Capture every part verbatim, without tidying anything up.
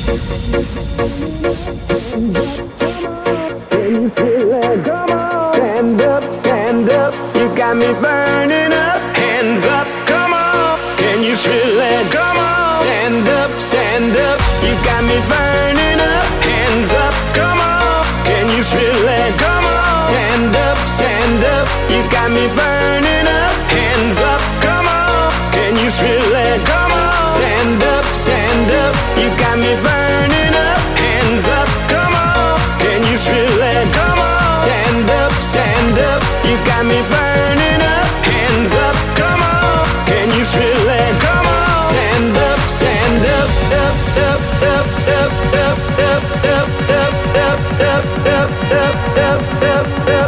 Stand up, stand up, you got me burning up. Hands up, come on, can you feel it? Come on, stand up, stand up, you got me burning up. Hands up, come on, can you feel it? Come on, stand up, stand up, you got me burning up. Hands up, come on, can you feel it? Come on, stand up, stand up, you got me burning up. Hands up, come on, can you feel it? Come on. Stand up, stand up, you got me burning up. Hands up, come on, can you feel it? Come on, stand up, stand up, up, up, up, up, up, up, up, up, up, up, up, up, up, up,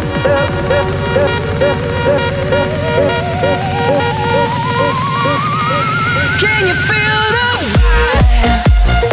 up, up, up. Can you feel the vibe?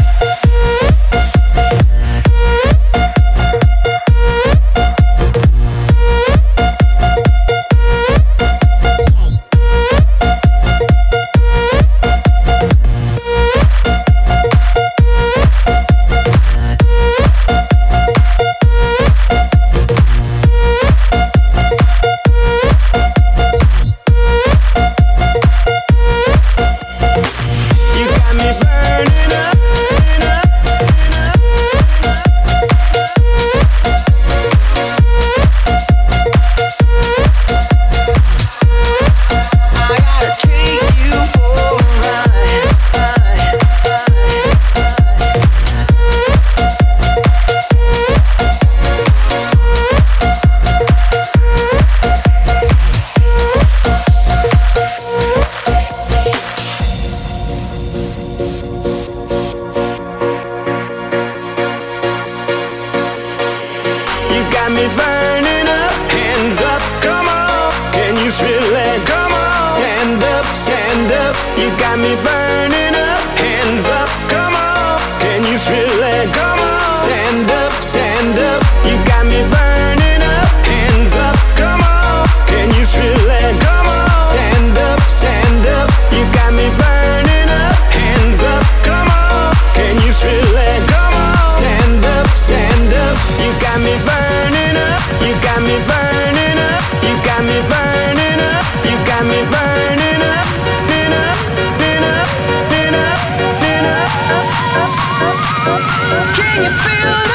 Me burning up, hands up, come on, can you feel it? Come on, stand up, stand up, you got me burning up. Hands up, come on, can you feel it? Come on, stand up, stand up, you got me burning up. Hands up, come on, can you feel it? Come on, stand up, stand up, you got me burning up. Hands up, come on, can you feel it? Come on, stand up, stand up, you got me burning up. You got me burning up, you got me burning up, you got me burning up, burning up, burning up, burning up, burning up, up, up, up, up, up. Can you feel